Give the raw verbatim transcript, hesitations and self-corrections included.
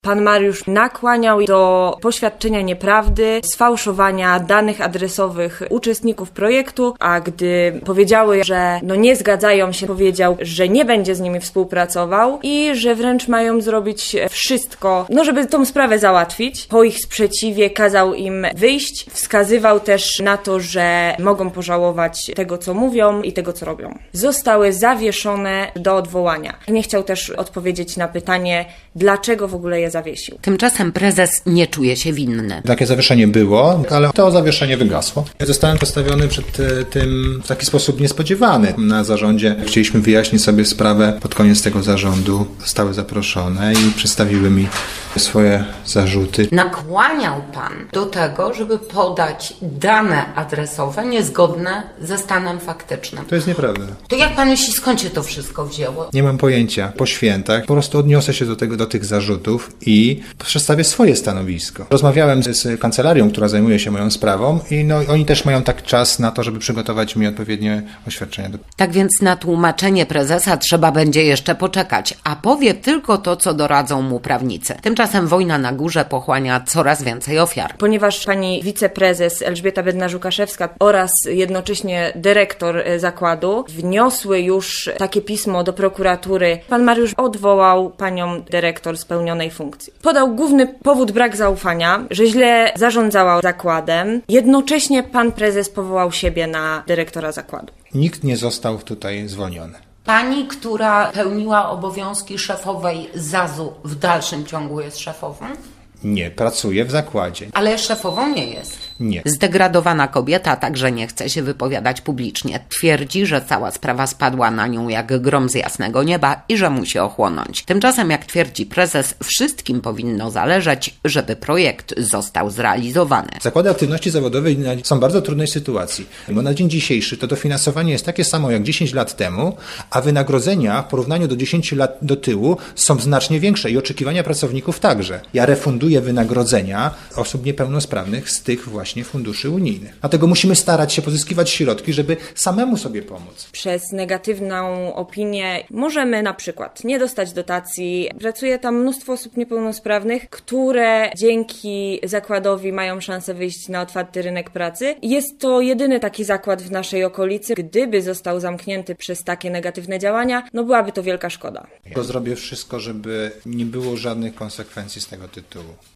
Pan Mariusz nakłaniał do poświadczenia nieprawdy, sfałszowania danych adresowych uczestników projektu, a gdy powiedziały, że no nie zgadzają się, powiedział, że nie będzie z nimi współpracował i że wręcz mają zrobić wszystko, no żeby tą sprawę załatwić. Po ich sprzeciwie kazał im wyjść, wskazywał też na to, że mogą pożałować tego, co mówią i tego, co robią. Zostały zawieszone do odwołania. Nie chciał też odpowiedzieć na pytanie, dlaczego w ogóle je zawiesił. Tymczasem prezes nie czuje się winny. Takie zawieszenie było, ale to zawieszenie wygasło. Zostałem postawiony przed tym w taki sposób niespodziewany. Na zarządzie chcieliśmy wyjaśnić sobie sprawę. Pod koniec tego zarządu zostały zaproszone i przedstawiły mi swoje zarzuty. Nakłaniał pan do tego, żeby podać dane adresowe niezgodne ze stanem faktycznym. To jest nieprawda. To jak pan myśli, skąd się to wszystko wzięło? Nie mam pojęcia. Po świętach po prostu odniosę się do tego, do tych zarzutów i przedstawię swoje stanowisko. Rozmawiałem z, z kancelarią, która zajmuje się moją sprawą i no, oni też mają tak czas na to, żeby przygotować mi odpowiednie oświadczenia. Tak więc na tłumaczenie prezesa trzeba będzie jeszcze poczekać, a powie tylko to, co doradzą mu prawnicy. Tymczasem wojna na górze pochłania coraz więcej ofiar. Ponieważ pani wiceprezes Elżbieta Bednarz-Łukaszewska oraz jednocześnie dyrektor zakładu wniosły już takie pismo do prokuratury, pan Mariusz odwołał panią dyrektor z pełnionej funkcji. Podał główny powód brak zaufania, że źle zarządzała zakładem. Jednocześnie pan prezes powołał siebie na dyrektora zakładu. Nikt nie został tutaj zwolniony. Pani, która pełniła obowiązki szefowej zazu, w dalszym ciągu jest szefową? Nie, pracuje w zakładzie. Ale szefową nie jest. Nie. Zdegradowana kobieta także nie chce się wypowiadać publicznie. Twierdzi, że cała sprawa spadła na nią jak grom z jasnego nieba i że musi ochłonąć. Tymczasem, jak twierdzi prezes, wszystkim powinno zależeć, żeby projekt został zrealizowany. Zakłady aktywności zawodowej są w bardzo trudnej sytuacji, bo na dzień dzisiejszy to dofinansowanie jest takie samo jak dziesięć lat temu, a wynagrodzenia w porównaniu do dziesięciu lat do tyłu są znacznie większe i oczekiwania pracowników także. Ja refunduję wynagrodzenia osób niepełnosprawnych z tych właśnie funduszy unijnych. Dlatego musimy starać się pozyskiwać środki, żeby samemu sobie pomóc. Przez negatywną opinię możemy na przykład nie dostać dotacji. Pracuje tam mnóstwo osób niepełnosprawnych, które dzięki zakładowi mają szansę wyjść na otwarty rynek pracy. Jest to jedyny taki zakład w naszej okolicy. Gdyby został zamknięty przez takie negatywne działania, no byłaby to wielka szkoda. Ja zrobię wszystko, żeby nie było żadnych konsekwencji z tego tytułu.